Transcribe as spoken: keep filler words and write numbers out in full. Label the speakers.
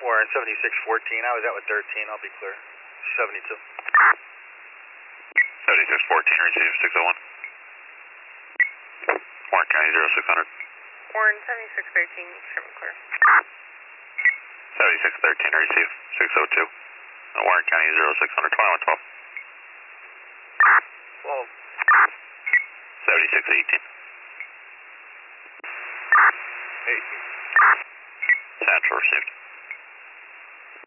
Speaker 1: Warren, seventy-six fourteen. I was out with thirteen. I'll be clear. seventy-two.
Speaker 2: seventy-six fourteen, receive six oh one. Warren County zero six hundred.
Speaker 3: Warren, seventy-six thirteen, trim and clear.
Speaker 2: seventy-six thirteen, receive six oh two. Warren County zero six hundred, twenty-one twelve.
Speaker 1: twelve.
Speaker 2: seventy-six eighteen.
Speaker 1: eighteen.
Speaker 2: Central received.